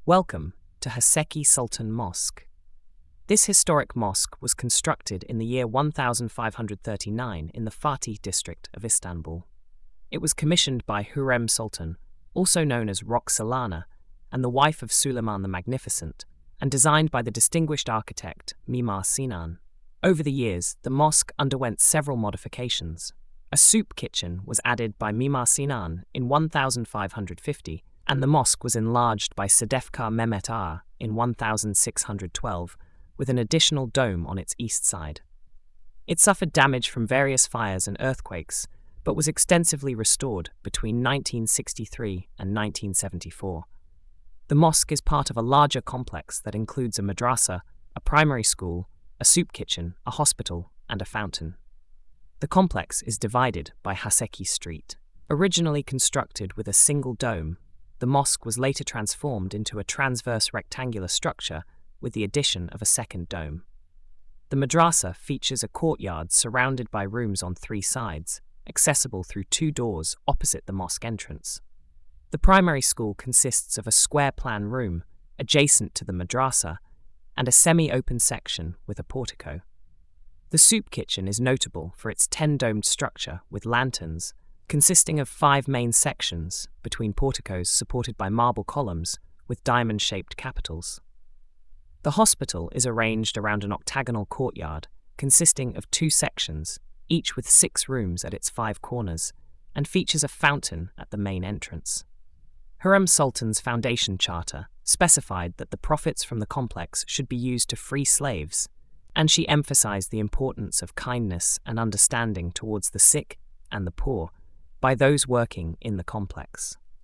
Welcome to Haseki Sultan Mosque. This historic mosque was constructed in the year 1539 in the Fatih district of Istanbul. It was commissioned by Hurrem Sultan, also known as Roxolana, and the wife of Suleiman the Magnificent, and designed by the distinguished architect Mimar Sinan. Over the years, the mosque underwent several modifications. A soup kitchen was added by Mimar Sinan in 1550, and the mosque was enlarged by Sedefkar Mehmet Ağa in 1612, with an additional dome on its east side. It suffered damage from various fires and earthquakes, but was extensively restored between 1963 and 1974. The mosque is part of a larger complex that includes a madrasa, a primary school, a soup kitchen, a hospital, and a fountain. The complex is divided by Haseki Street. Originally constructed with a single dome, the mosque was later transformed into a transverse rectangular structure with the addition of a second dome. The madrasa features a courtyard surrounded by rooms on three sides, accessible through two doors opposite the mosque entrance. The primary school consists of a square-plan room adjacent to the madrasa and a semi-open section with a portico. The soup kitchen is notable for its 10-domed structure with lanterns, consisting of 5 main sections between porticos supported by marble columns with diamond-shaped capitals. The hospital is arranged around an octagonal courtyard consisting of 2 sections, each with 6 rooms at its 5 corners, and features a fountain at the main entrance. Hurrem Sultan's foundation charter specified that the profits from the complex should be used to free slaves, and she emphasized the importance of kindness and understanding towards the sick and the poor by those working in the complex.